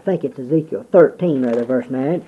think it's Ezekiel 13, rather, verse 9.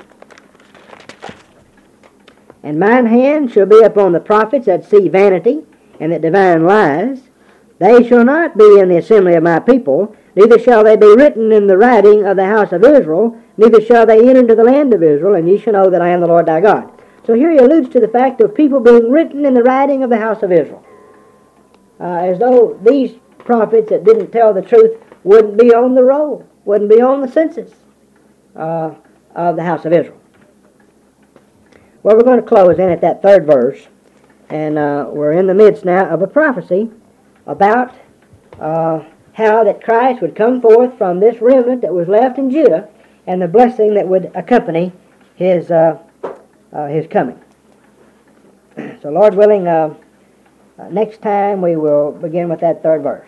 And mine hand shall be upon the prophets that see vanity, and that divine lies. They shall not be in the assembly of my people, neither shall they be written in the writing of the house of Israel, neither shall they enter into the land of Israel, and ye shall know that I am the Lord thy God. So here he alludes to the fact of people being written in the writing of the house of Israel. As though these prophets that didn't tell the truth wouldn't be on the roll, wouldn't be on the census of the house of Israel. Well, we're going to close in at that third verse, and we're in the midst now of a prophecy about how that Christ would come forth from this remnant that was left in Judah, and the blessing that would accompany his coming. So, Lord willing, next time we will begin with that third verse.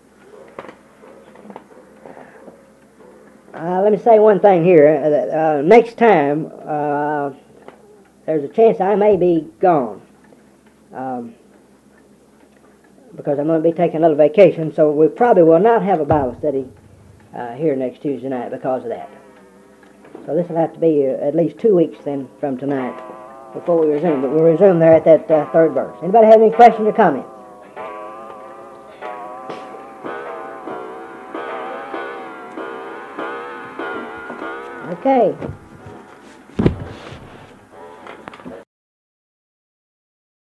Let me say one thing here. Next time, there's a chance I may be gone because I'm going to be taking a little vacation, so we probably will not have a Bible study here next Tuesday night because of that. So this will have to be at least 2 weeks then from tonight before we resume, but we'll resume there at that third verse. Anybody have any questions or comments? Okay.